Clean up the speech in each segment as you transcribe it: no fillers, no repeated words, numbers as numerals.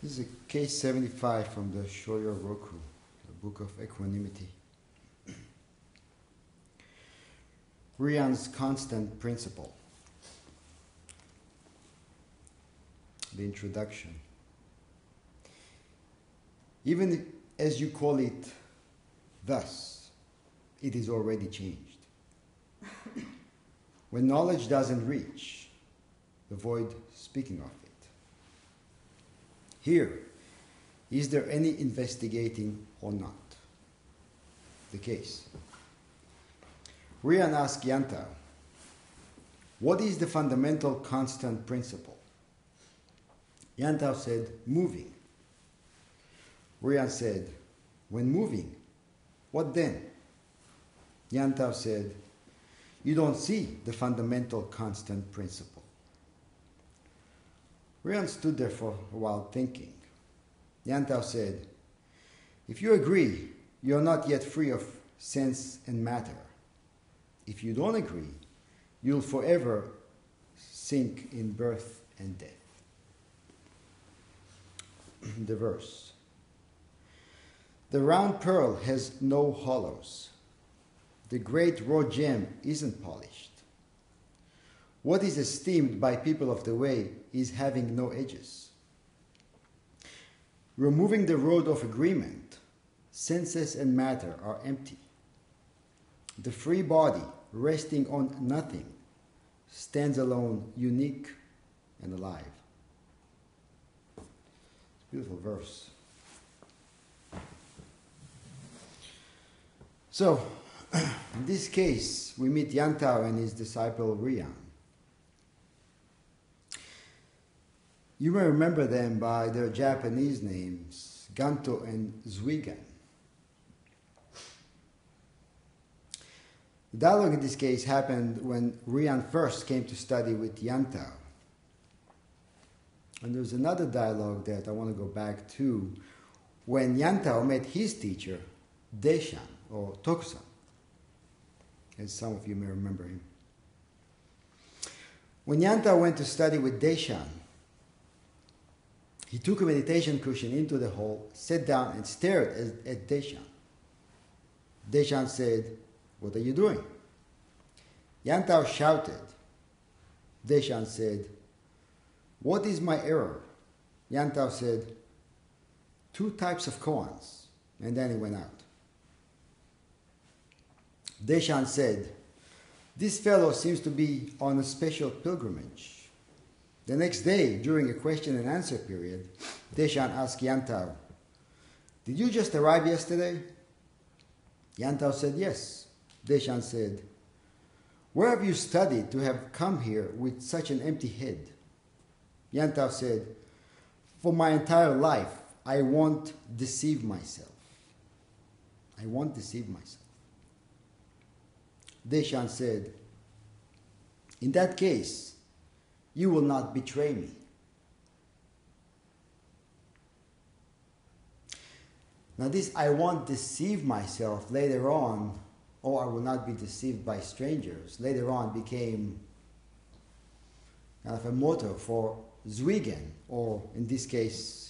This is case 75 from the Shoyo Roku, the Book of Equanimity. Rian's constant principle. The introduction. Even as you call it thus, it is already changed. When knowledge doesn't reach, avoid speaking of it. Here, is there any investigating or not? The case. Rian asked Yantao, what is the fundamental constant principle? Yantao said, moving. Rian said, when moving, what then? Yantao said, you don't see the fundamental constant principle. Rian stood there for a while thinking. Yantao said, if you agree, you're not yet free of sense and matter. If you don't agree, you'll forever sink in birth and death. The verse. The round pearl has no hollows. The great raw gem isn't polished. What is esteemed by people of the way is having no edges. Removing the road of agreement, senses and matter are empty. The free body, resting on nothing, stands alone, unique and alive. Beautiful verse. So, in this case, we meet Yantao and his disciple Rian. You may remember them by their Japanese names, Ganto and Zuigan. The dialogue in this case happened when Rian first came to study with Yantao. And there's another dialogue that I want to go back to when Yantao met his teacher, Deshan, or Tokusan, as some of you may remember him. When Yantao went to study with Deshan, he took a meditation cushion into the hall, sat down and stared at Deshan. Deshan said, what are you doing? Yantao shouted. Deshan said, what is my error? Yantao said, 2 types of koans, and then he went out. Deshan said, this fellow seems to be on a special pilgrimage. The next day, during a question and answer period, Deshan asked Yantao, did you just arrive yesterday? Yantao said, yes. Deshan said, where have you studied to have come here with such an empty head? Yantao said, for my entire life, I won't deceive myself. I won't deceive myself. Deshan said, in that case, you will not betray me. Now this I won't deceive myself later on, or I will not be deceived by strangers, later on became kind of a motto for Zuigan, or in this case,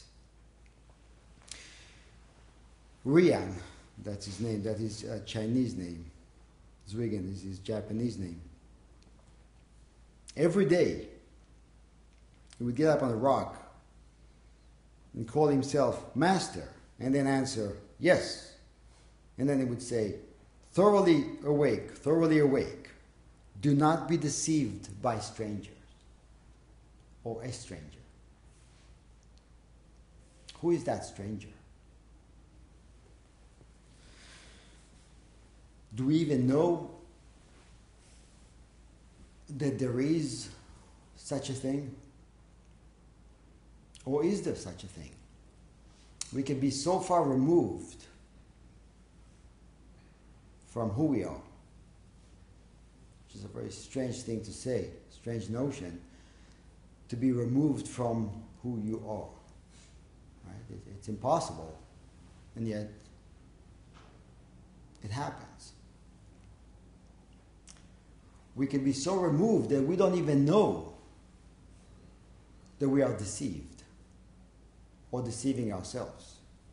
Rian, that's his name, that is a Chinese name. Zuigan is his Japanese name. Every day, he would get up on a rock and call himself master, and then answer, yes. And then he would say, thoroughly awake, do not be deceived by strangers or a stranger. Who is that stranger? Do we even know that there is such a thing? Or is there such a thing? We can be so far removed from who we are, which is a very strange thing to say, strange notion, to be removed from who you are. Right? It's impossible, and yet it happens. We can be so removed that we don't even know that we are deceived or deceiving ourselves.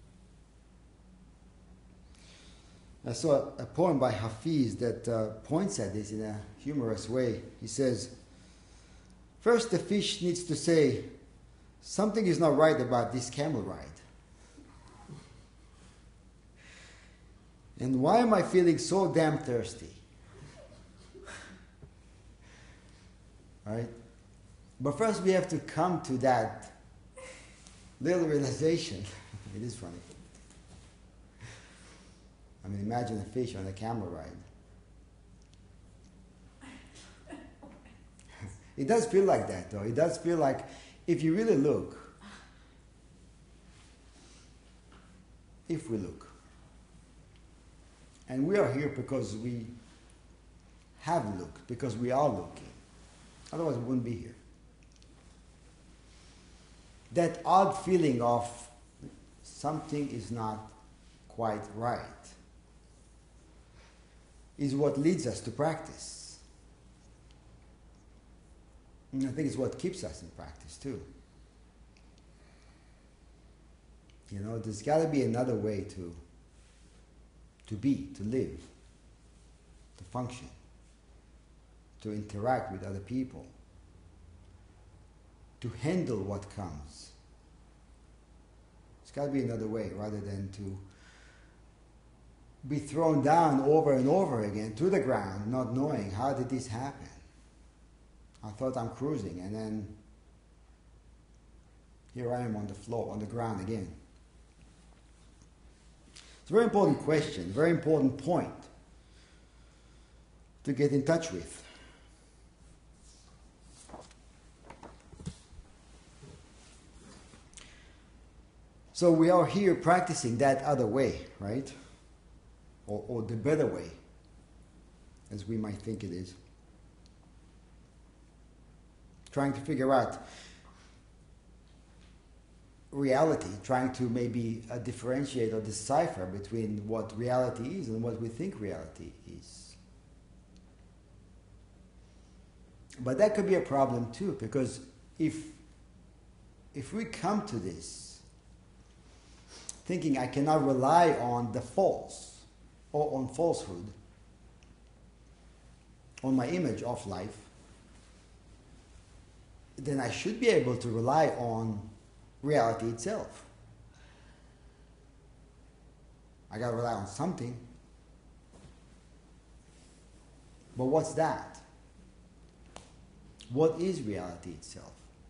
I saw a poem by Hafiz that points at this in a humorous way. He says, "First the fish needs to say, something is not right about this camel ride. And why am I feeling so damn thirsty?" Right? But first we have to come to that little realization. It is funny. I mean, imagine a fish on a camel ride. It does feel like that, though. It does feel like, if you really look, if we look, and we are here because we have looked, because we are looking. Otherwise, we wouldn't be here. That odd feeling of something is not quite right is what leads us to practice. And I think it's what keeps us in practice too. You know, there's got to be another way to be, to live, to function, to interact with other people, to handle what comes. There's got to be another way rather than to be thrown down over and over again to the ground, not knowing how did this happen. I thought I'm cruising, and then here I am on the floor, on the ground again. It's a very important question, very important point to get in touch with. So we are here practicing that other way, right? Or the better way, as we might think it is. Trying to figure out reality, trying to maybe differentiate or decipher between what reality is and what we think reality is. But that could be a problem too, because if we come to this thinking I cannot rely on the false, or on falsehood, on my image of life, then I should be able to rely on reality itself. I got to rely on something. But what's that? What is reality itself?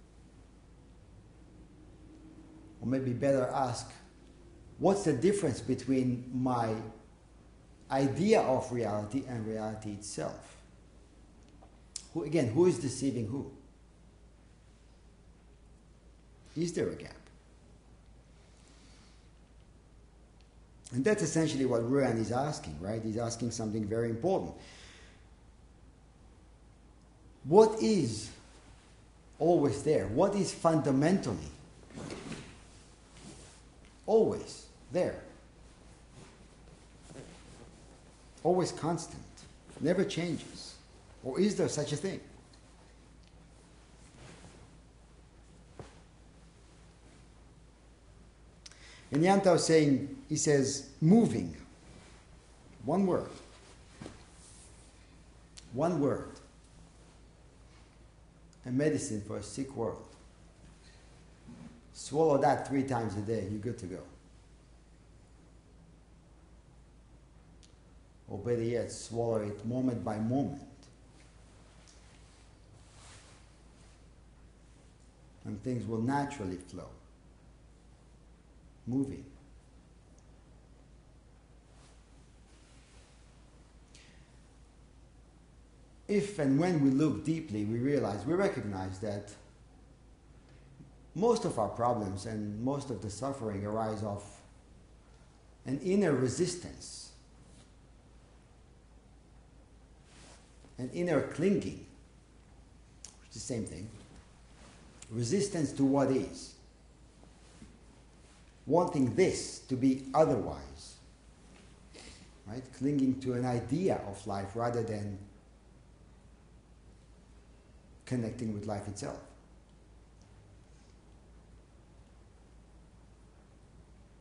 Or maybe better ask, what's the difference between my idea of reality and reality itself? Who is deceiving who? Is there a gap? And that's essentially what Ruan is asking, right? He's asking something very important. What is always there? What is fundamentally always there? Always constant, never changes. Or is there such a thing? And Yantao is saying, he says, moving. One word. One word. A medicine for a sick world. Swallow that 3 times a day, you're good to go. Or better yet, swallow it moment by moment. And things will naturally flow. Moving. If and when we look deeply, we recognize that most of our problems and most of the suffering arise of an inner resistance, an inner clinging, which is the same thing. Resistance to what is. Wanting this to be otherwise. Right? Clinging to an idea of life rather than connecting with life itself.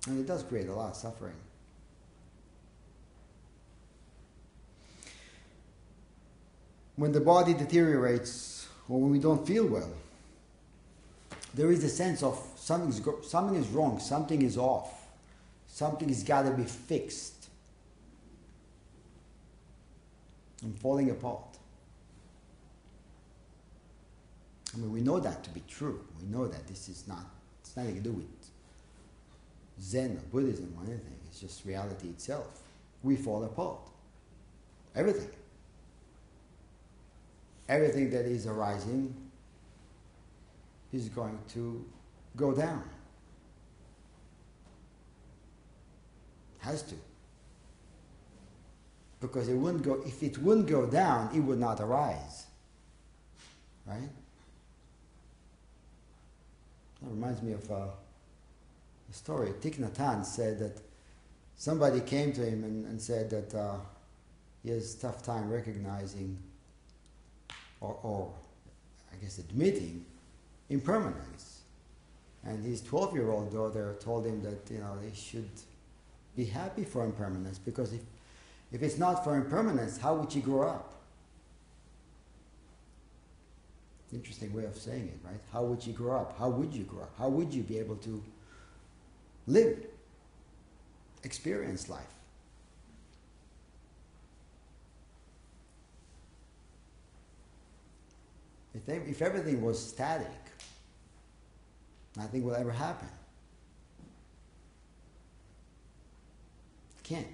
And it does create a lot of suffering. When the body deteriorates or when we don't feel well, there is a sense of something is wrong, something is off, something has got to be fixed. I'm falling apart. I mean, we know that to be true. We know that this is not, it's nothing to do with Zen or Buddhism or anything. It's just reality itself. We fall apart. Everything. Everything that is arising is going to go down. Has to. Because it wouldn't go, if it wouldn't go down, it would not arise. Right? That reminds me of a story. Thich Nhat Hanh said that somebody came to him and said that he has a tough time recognizing or I guess admitting impermanence. And his 12-year-old daughter told him that, you know, he should be happy for impermanence, because if it's not for impermanence, how would you grow up? Interesting way of saying it, right? How would you grow up? How would you grow up? How would you be able to live, experience life? If everything was static, nothing will ever happen. It can't.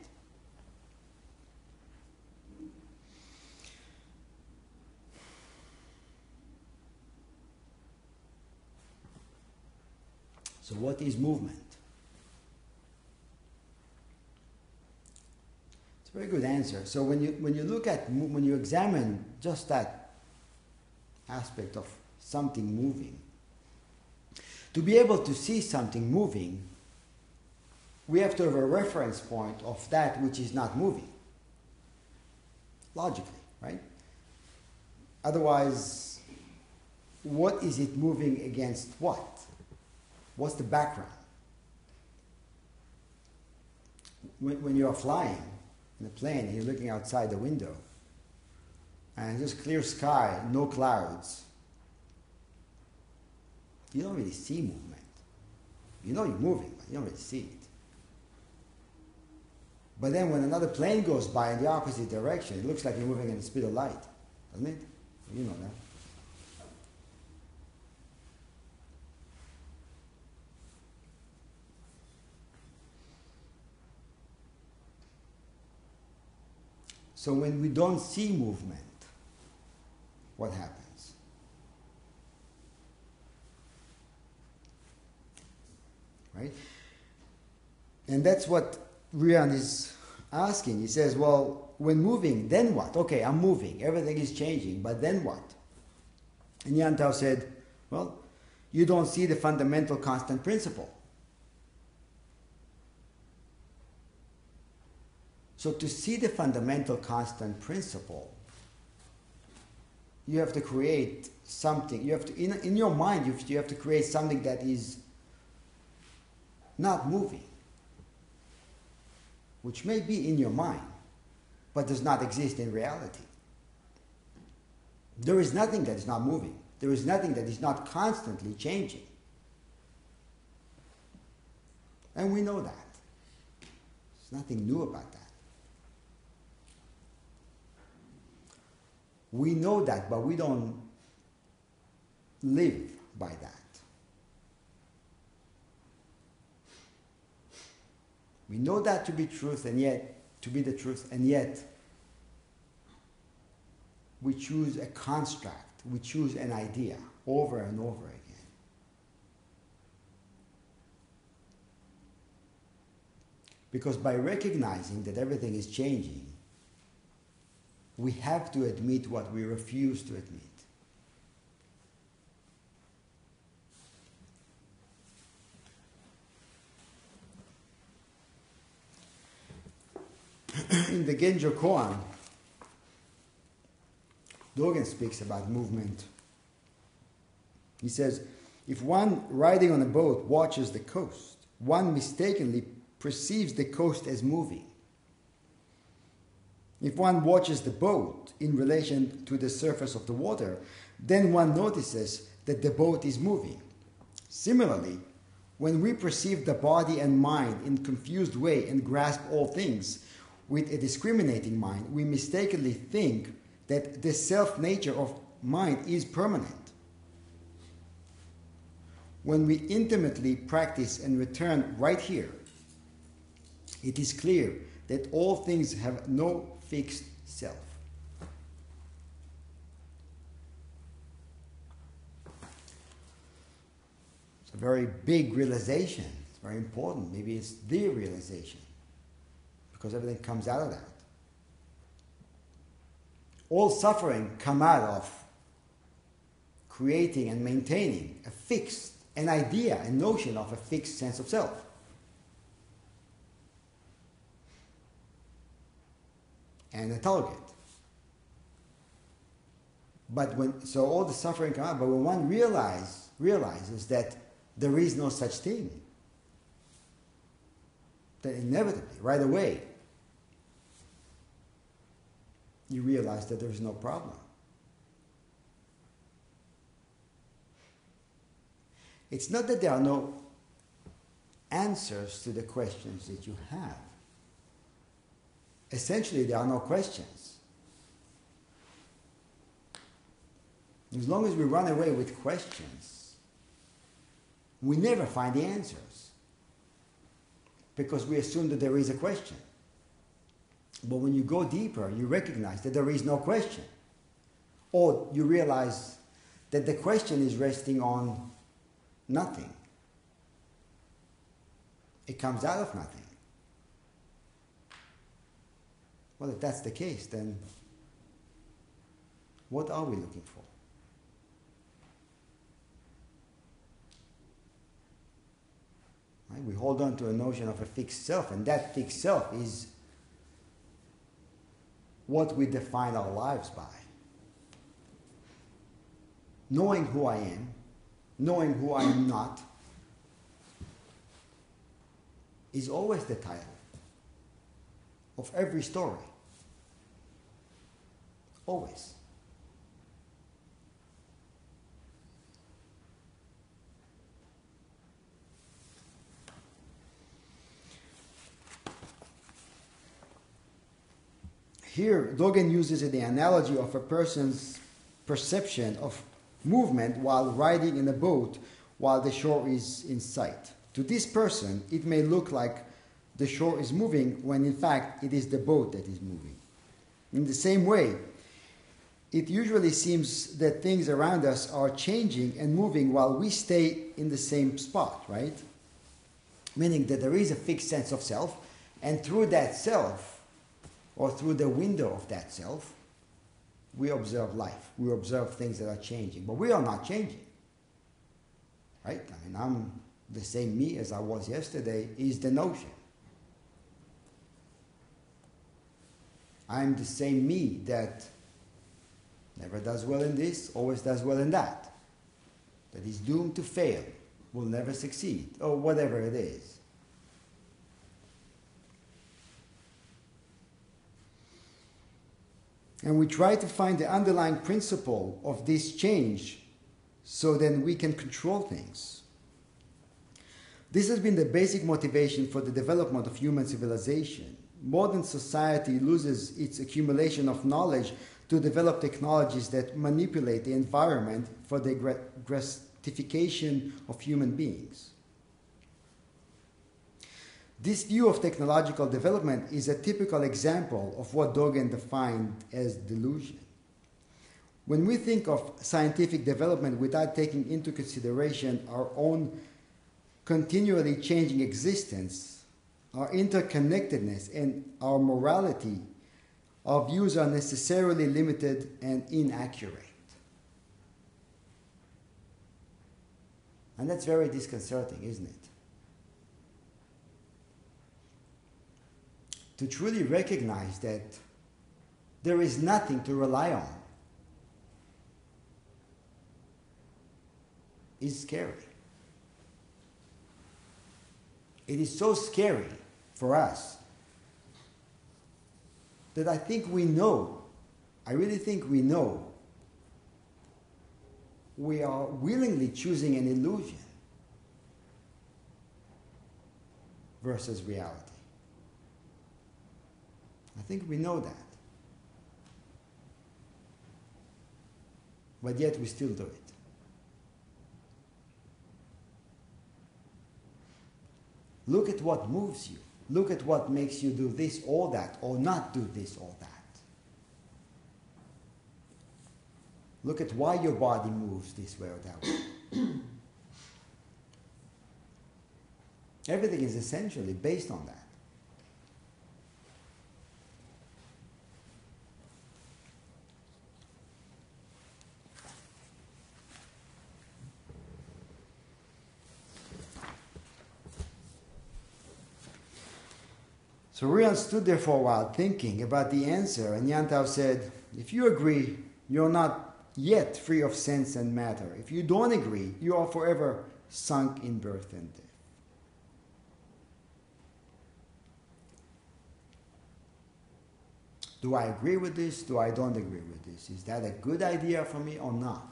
So what is movement? It's a very good answer. So when you look at, when you examine just that aspect of something moving, to be able to see something moving, we have to have a reference point of that which is not moving. Logically, right? Otherwise, what is it moving against what? What's the background? When you are flying in a plane and you're looking outside the window, and just clear sky, no clouds, you don't really see movement. You know you're moving, but you don't really see it. But then when another plane goes by in the opposite direction, it looks like you're moving at the speed of light, doesn't it? You know that. So when we don't see movement, what happens? Right? And that's what Rian is asking. He says, well, when moving, then what? Okay, I'm moving, everything is changing, but then what? And Yantao said, well, you don't see the fundamental constant principle. So to see the fundamental constant principle, you have to create something. You have to, in your mind, you have to create something that is not moving, which may be in your mind, but does not exist in reality. There is nothing that is not moving. There is nothing that is not constantly changing. And we know that. There's nothing new about that. We know that, but we don't live by that. We know that to be truth, and yet to be the truth, and yet we choose a construct, we choose an idea over and over again. Because by recognizing that everything is changing, we have to admit what we refuse to admit. In the Genjo Koan, Dogen speaks about movement. He says, if one riding on a boat watches the coast, one mistakenly perceives the coast as moving. If one watches the boat in relation to the surface of the water, then one notices that the boat is moving. Similarly, when we perceive the body and mind in a confused way and grasp all things with a discriminating mind, we mistakenly think that the self-nature of mind is permanent. When we intimately practice and return right here, it is clear that all things have no fixed self. It's a very big realization. It's very important. Maybe it's the realization, because everything comes out of that. All suffering comes out of creating and maintaining a fixed, an idea, a notion of a fixed sense of self. And a target. So all the suffering comes out, but when one realizes that there is no such thing, then inevitably, right away, you realize that there is no problem. It's not that there are no answers to the questions that you have. Essentially, there are no questions. As long as we run away with questions, we never find the answers, because we assume that there is a question. But when you go deeper, you recognize that there is no question. Or you realize that the question is resting on nothing. It comes out of nothing. Well, if that's the case, then what are we looking for? Right? We hold on to a notion of a fixed self, and that fixed self is what we define our lives by. Knowing who I am, knowing who I am not, is always the title of every story. Always. Here, Dogen uses the analogy of a person's perception of movement while riding in a boat while the shore is in sight. To this person, it may look like the shore is moving when in fact it is the boat that is moving. In the same way, it usually seems that things around us are changing and moving while we stay in the same spot, right? Meaning that there is a fixed sense of self, and through that self, or through the window of that self, we observe life. We observe things that are changing. But we are not changing. Right? I mean, I'm the same me as I was yesterday is the notion. I'm the same me that never does well in this, always does well in that. That is doomed to fail, will never succeed, or whatever it is. And we try to find the underlying principle of this change so then we can control things. This has been the basic motivation for the development of human civilization. Modern society loses its accumulation of knowledge to develop technologies that manipulate the environment for the gratification of human beings. This view of technological development is a typical example of what Dogen defined as delusion. When we think of scientific development without taking into consideration our own continually changing existence, our interconnectedness, and our morality, our views are necessarily limited and inaccurate. And that's very disconcerting, isn't it? To truly recognize that there is nothing to rely on is scary. it is so scary for us that I think we know, I really think we know, we are willingly choosing an illusion versus reality. I think we know that. But yet we still do it. Look at what moves you. Look at what makes you do this or that, or not do this or that. Look at why your body moves this way or that way. Everything is essentially based on that. So Rian stood there for a while thinking about the answer, and Yantav said, if you agree, you're not yet free of sense and matter. If you don't agree, you are forever sunk in birth and death. Do I agree with this? Do I don't agree with this? Is that a good idea for me or not?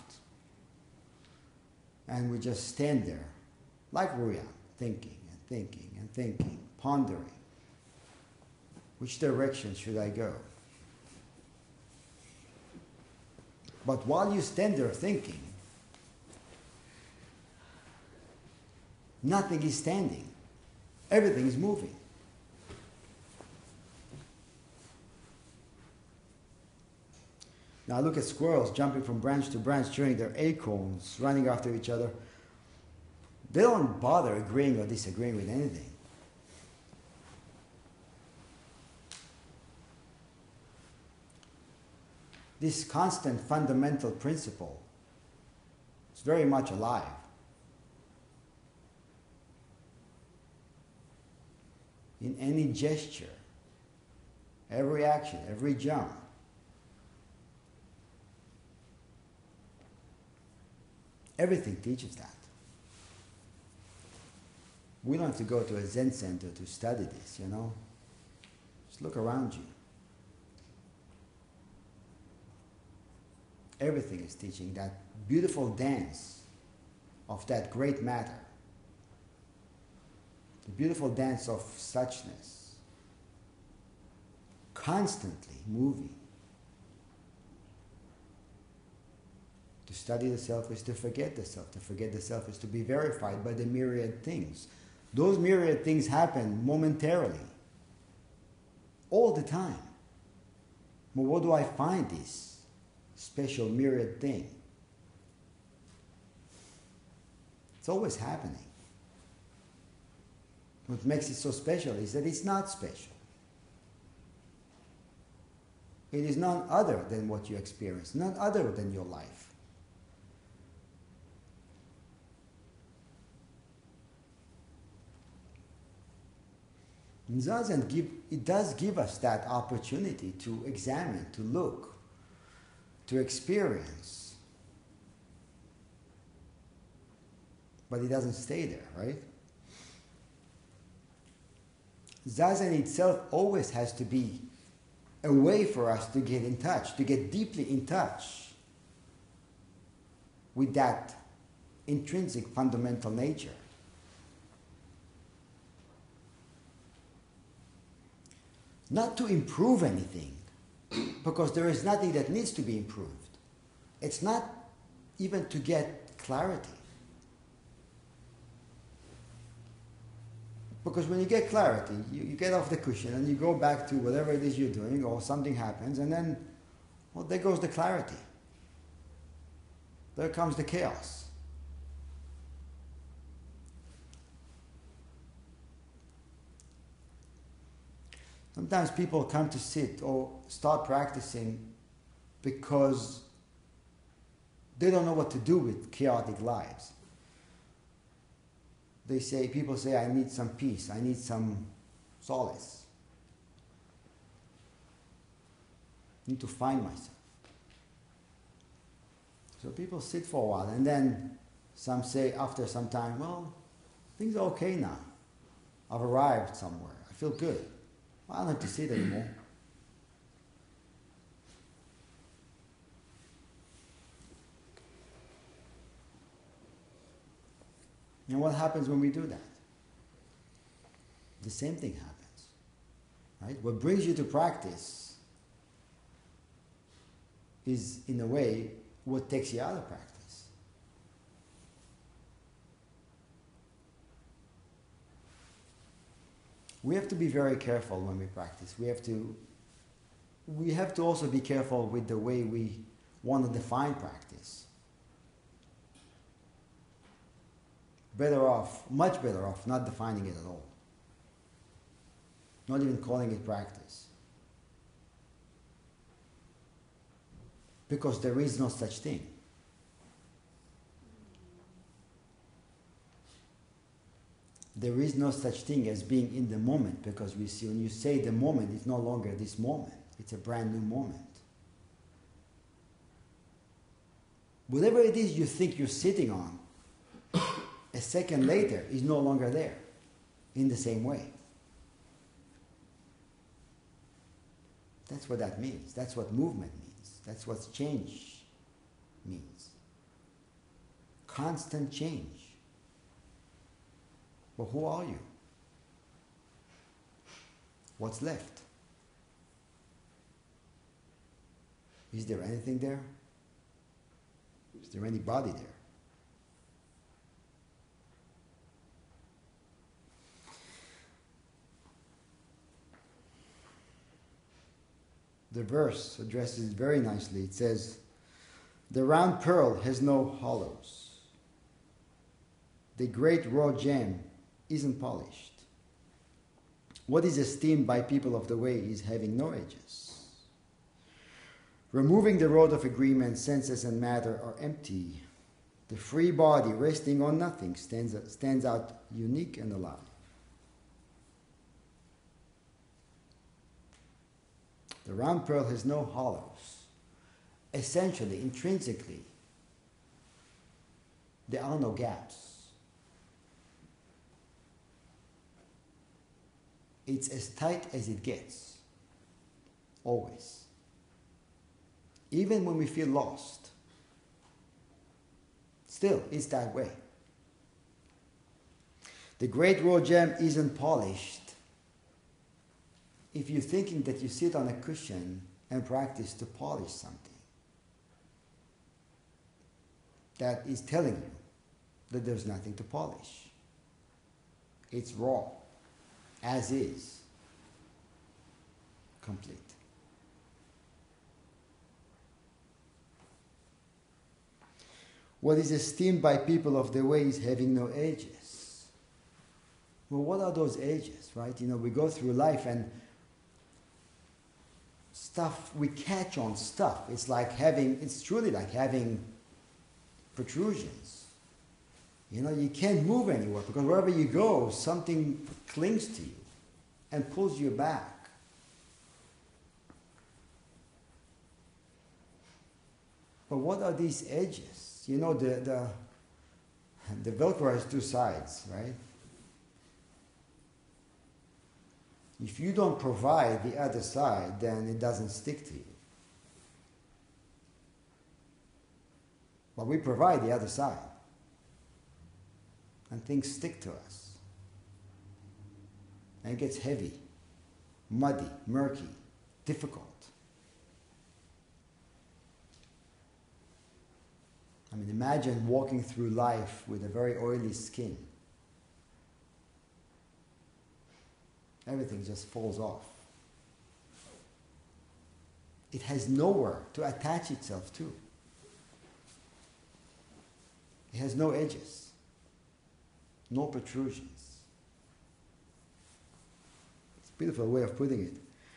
And we just stand there, like Rian, thinking and thinking and thinking, pondering. Which direction should I go? But while you stand there thinking, nothing is standing. Everything is moving. Now look at squirrels jumping from branch to branch, chewing their acorns, running after each other. They don't bother agreeing or disagreeing with anything. This constant fundamental principle is very much alive. In any gesture, every action, every jump. Everything teaches that. We don't have to go to a Zen center to study this, you know. Just look around you. Everything is teaching that beautiful dance of that great matter. The beautiful dance of suchness. Constantly moving. To study the self is to forget the self. To forget the self is to be verified by the myriad things. Those myriad things happen momentarily. All the time. But what do I find this special myriad thing? It's always happening. What makes it so special is that it's not special. It is none other than what you experience, none other than your life. It does give us that opportunity to examine, to look, to experience. But it doesn't stay there, right? Zazen itself always has to be a way for us to get in touch, to get deeply in touch with that intrinsic fundamental nature. Not to improve anything, because there is nothing that needs to be improved. It's not even to get clarity. Because when you get clarity, you get off the cushion and you go back to whatever it is you're doing, or something happens, and then, well, there goes the clarity. There comes the chaos. Sometimes people come to sit or start practicing because they don't know what to do with chaotic lives. People say, I need some peace, I need some solace. I need to find myself. So people sit for a while, and then some say after some time, well, things are okay now. I've arrived somewhere. I feel good. I don't have to sit anymore. And what happens when we do that? The same thing happens. Right? What brings you to practice is, in a way, what takes you out of practice. We have to be very careful when we practice. We have to also be careful with the way we want to define practice. Better off, much better off, not defining it at all. Not even calling it practice. Because there is no such thing. There is no such thing as being in the moment, because we see when you say the moment, it's no longer this moment. It's a brand new moment. Whatever it is you think you're sitting on, a second later is no longer there in the same way. That's what that means. That's what movement means. That's what change means. Constant change. Well, who are you? What's left? Is there anything there? Is there anybody there? The verse addresses it very nicely. It says, "The round pearl has no hollows. The great raw gem isn't polished. What is esteemed by people of the way is having no edges. Removing the rod of agreement, senses and matter are empty. The free body resting on nothing stands out unique and alive." The round pearl has no hollows. Essentially, intrinsically, there are no gaps. It's as tight as it gets. Always. Even when we feel lost. Still, it's that way. The great raw gem isn't polished. If you're thinking that you sit on a cushion and practice to polish something, that is telling you that there's nothing to polish. It's raw, as is, complete. What is esteemed by people of the way is having no edges. Well, what are those edges, right? You know, we go through life and we catch on stuff. It's truly like having protrusions. You know, you can't move anywhere because wherever you go, something clings to you and pulls you back. But what are these edges? You know, the Velcro has two sides, right? If you don't provide the other side, then it doesn't stick to you. But we provide the other side. And things stick to us. And it gets heavy, muddy, murky, difficult. I mean, imagine walking through life with a very oily skin. Everything just falls off. It has nowhere to attach itself to. It has no edges, no protrusions. It's a beautiful way of putting it.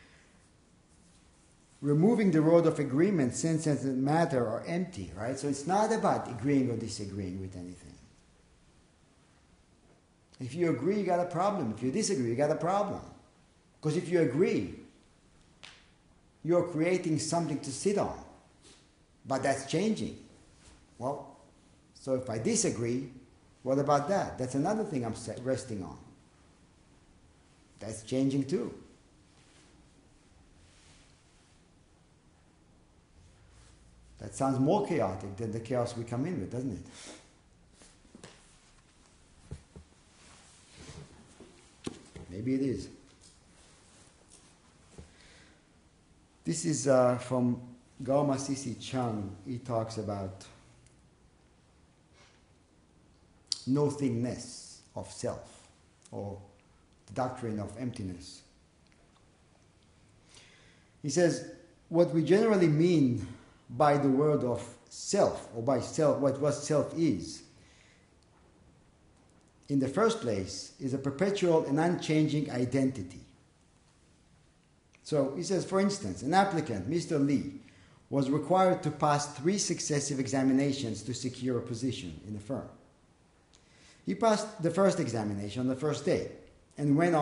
Removing the rod of agreement, sense and matter are empty, right? So it's not about agreeing or disagreeing with anything. If you agree, you got a problem. If you disagree, you got a problem. Because if you agree, you're creating something to sit on. But that's changing. Well, so if I disagree, what about that? That's another thing I'm resting on. That's changing too. That sounds more chaotic than the chaos we come in with, doesn't it? Maybe it is. This is from Gauma C.C. Chung. He talks about nothingness of self, or the doctrine of emptiness. He says, what we generally mean by the word of self, or by self, what self is, in the first place, is a perpetual and unchanging identity. So he says, for instance, an applicant, Mr. Lee, was required to pass 3 successive examinations to secure a position in the firm. He passed the first examination on the first day and went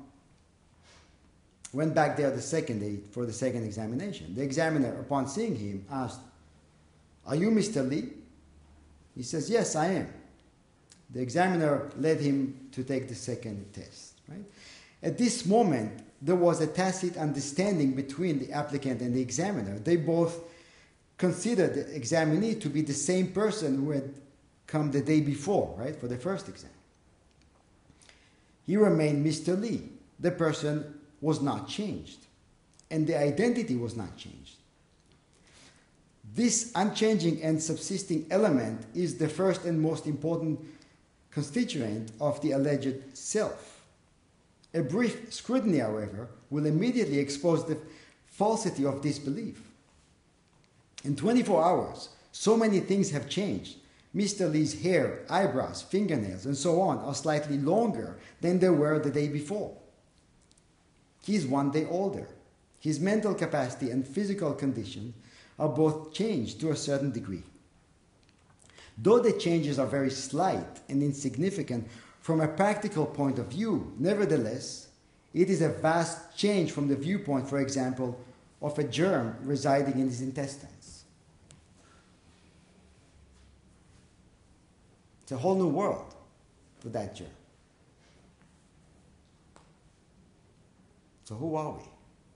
back there the second day for the second examination. The examiner, upon seeing him, asked, "Are you Mr. Lee?" He says, "Yes, I am." The examiner led him to take the second test. Right? At this moment, there was a tacit understanding between the applicant and the examiner. They both considered the examinee to be the same person who had come the day before, right, for the first exam. He remained Mr. Lee. The person was not changed, and the identity was not changed. This unchanging and subsisting element is the first and most important constituent of the alleged self. A brief scrutiny, however, will immediately expose the falsity of this belief. In 24 hours, so many things have changed. Mr. Lee's hair, eyebrows, fingernails, and so on are slightly longer than they were the day before. He is 1 day older. His mental capacity and physical condition are both changed to a certain degree. Though the changes are very slight and insignificant from a practical point of view, nevertheless, it is a vast change from the viewpoint, for example, of a germ residing in his intestines. It's a whole new world for that germ. So who are we?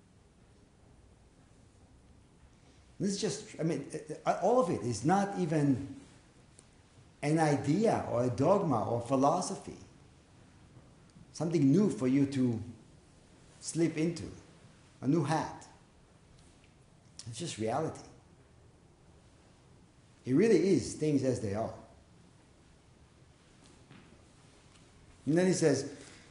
This is just, all of it is not even an idea or a dogma or philosophy. Something new for you to slip into. A new hat. It's just reality. It really is things as they are. And then he says,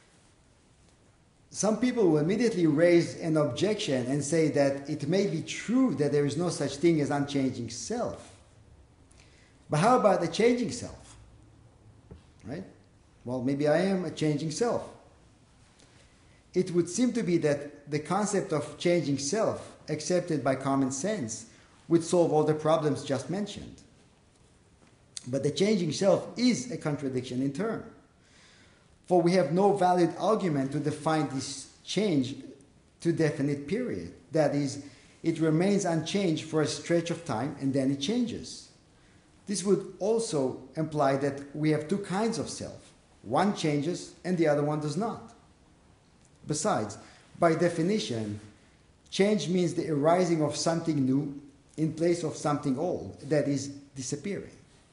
some people will immediately raise an objection and say that it may be true that there is no such thing as unchanging self. But how about the changing self? Right? Well, maybe I am a changing self. It would seem to be that the concept of changing self, accepted by common sense, would solve all the problems just mentioned. But the changing self is a contradiction in term. For we have no valid argument to define this change to definite period. That is, it remains unchanged for a stretch of time and then it changes. This would also imply that we have 2 kinds of self. One changes and the other one does not. Besides, by definition, change means the arising of something new in place of something old, that is, disappearing.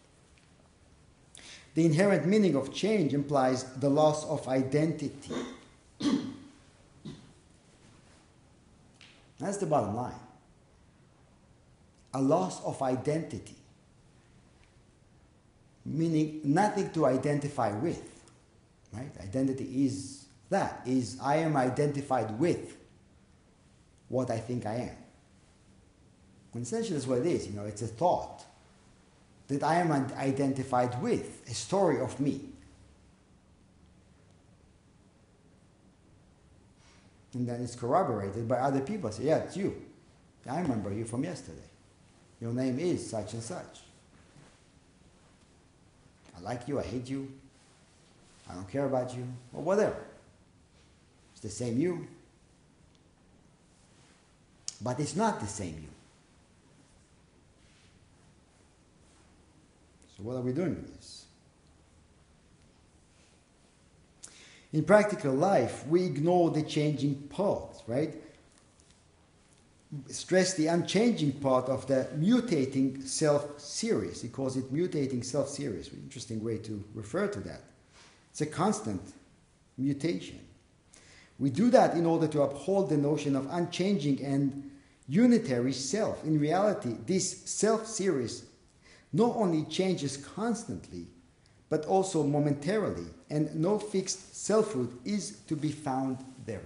The inherent meaning of change implies the loss of identity. That's the bottom line. A loss of identity. Meaning nothing to identify with. Right? Identity is that. Is I am identified with what I think I am. And essentially that's what it is. It's a thought that I am identified with, a story of me. And then it's corroborated by other people. Say, yeah, it's you. I remember you from yesterday. Your name is such and such. I like you, I hate you, I don't care about you, or whatever. It's the same you. But it's not the same you. So what are we doing with this? In practical life, we ignore the changing parts, right? Stress the unchanging part of the mutating self-series. He calls it mutating self-series. Interesting way to refer to that. It's a constant mutation. We do that in order to uphold the notion of unchanging and unitary self. In reality, this self-series not only changes constantly, but also momentarily, and no fixed selfhood is to be found therein.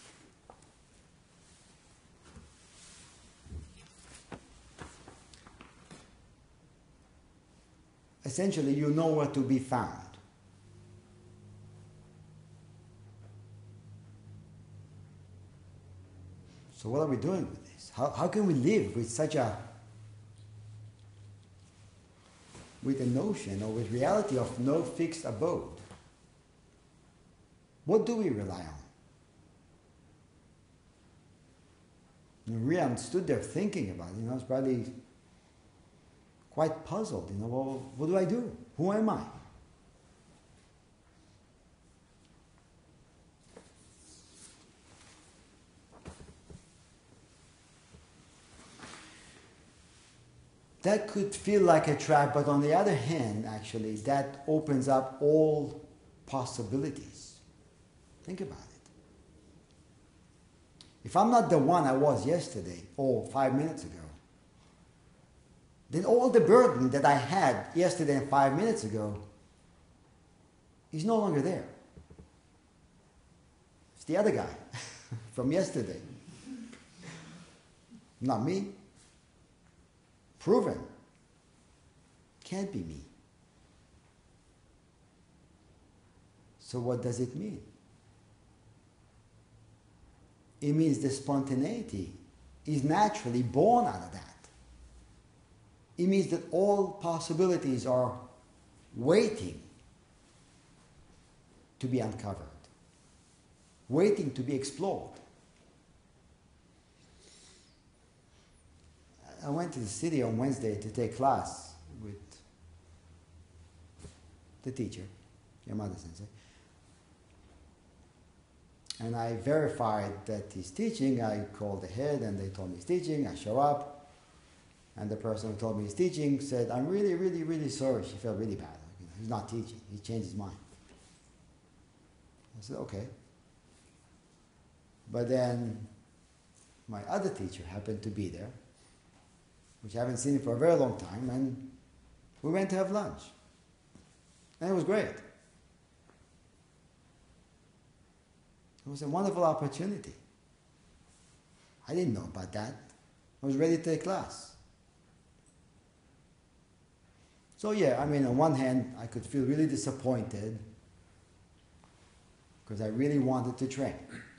Essentially, you know where to be found. So what are we doing with this? How can we live with with a notion or with reality of no fixed abode? What do we rely on? And Rian stood there thinking about it. It's probably quite puzzled. Well, what do I do? Who am I? That could feel like a trap, but on the other hand, actually, that opens up all possibilities. Think about it. If I'm not the one I was yesterday or 5 minutes ago, then all the burden that I had yesterday and 5 minutes ago is no longer there. It's the other guy from yesterday. Not me. Proven. Can't be me. So what does it mean? It means the spontaneity is naturally born out of that. It means that all possibilities are waiting to be uncovered, waiting to be explored. I went to the city on Wednesday to take class with the teacher, Yamada Sensei. And I verified that he's teaching. I called ahead and they told me he's teaching. I show up. And the person who told me he's teaching said, I'm really, really, really sorry. She felt really bad. He's not teaching. He changed his mind. I said, okay. But then my other teacher happened to be there, which I haven't seen him for a very long time, and we went to have lunch. And it was great. It was a wonderful opportunity. I didn't know about that. I was ready to take class. So yeah, on one hand, I could feel really disappointed because I really wanted to train.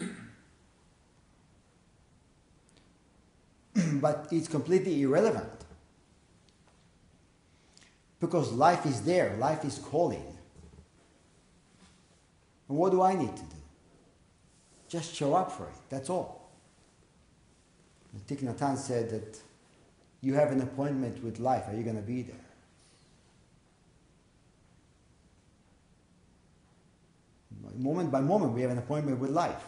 But it's completely irrelevant because life is there, life is calling. And what do I need to do? Just show up for it, that's all. Thich Nhat Hanh said that you have an appointment with life, are you going to be there? Moment by moment, we have an appointment with life.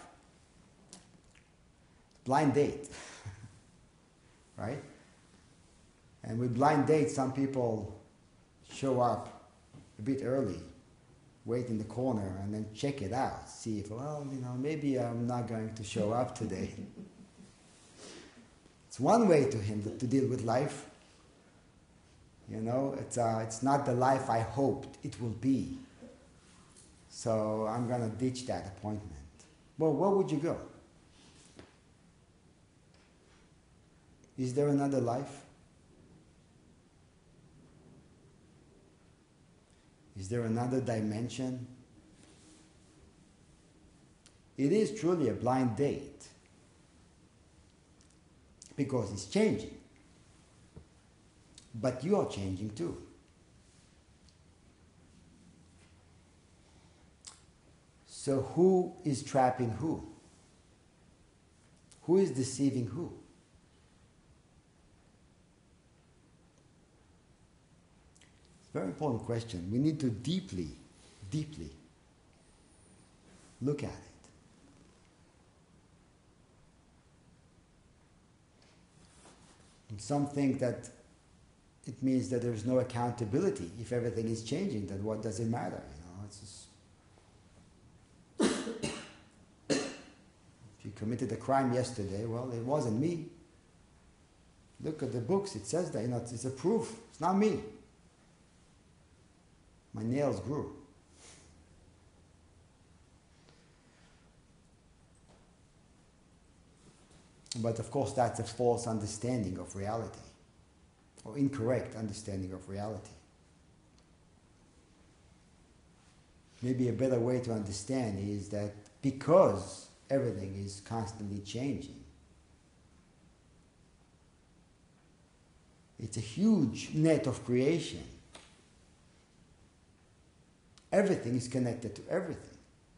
Blind date. Right? And with blind dates, some people show up a bit early, wait in the corner, and then check it out. See if, maybe I'm not going to show up today. It's one way to deal with life. It's not the life I hoped it will be. So I'm going to ditch that appointment. Well, where would you go? Is there another life? Is there another dimension? It is truly a blind date because it's changing. But you are changing too. So who is trapping who? Who is deceiving who? Very important question. We need to deeply, deeply Look at it. And some think that it means that there's no accountability. If everything is changing, then what does it matter? It's just if you committed a crime yesterday, well, it wasn't me. Look at the books, it says that, it's a proof. It's not me. My nails grew. But of course, that's a false understanding of reality, or incorrect understanding of reality. Maybe a better way to understand is that because everything is constantly changing, it's a huge net of creation. Everything is connected to everything.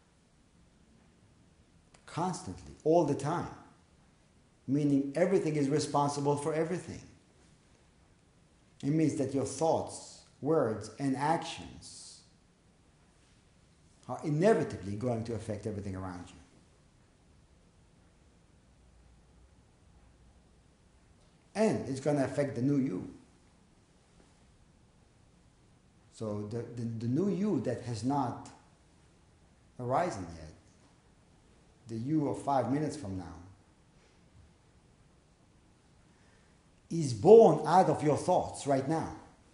Constantly, all the time. Meaning everything is responsible for everything. It means that your thoughts, words, and actions are inevitably going to affect everything around you. And it's going to affect the new you. So the new you that has not arisen yet, the you of 5 minutes from now, is born out of your thoughts right now.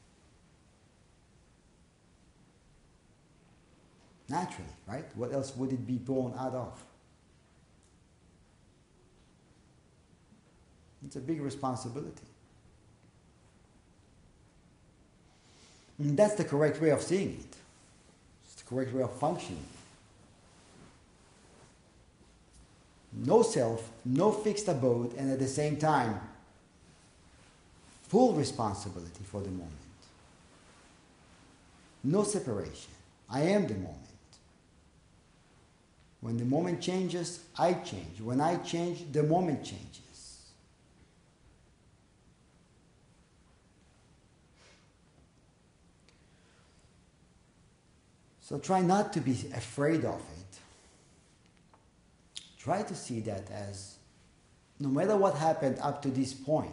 Naturally, right? What else would it be born out of? It's a big responsibility. And that's the correct way of seeing it. It's the correct way of functioning. No self, no fixed abode, and at the same time, full responsibility for the moment. No separation. I am the moment. When the moment changes, I change. When I change, the moment changes. So try not to be afraid of it. Try to see that as, no matter what happened up to this point,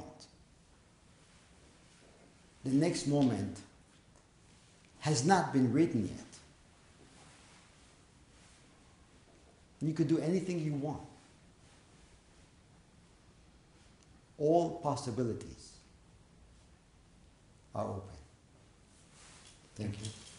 the next moment has not been written yet. You could do anything you want. All possibilities are open. Thank you.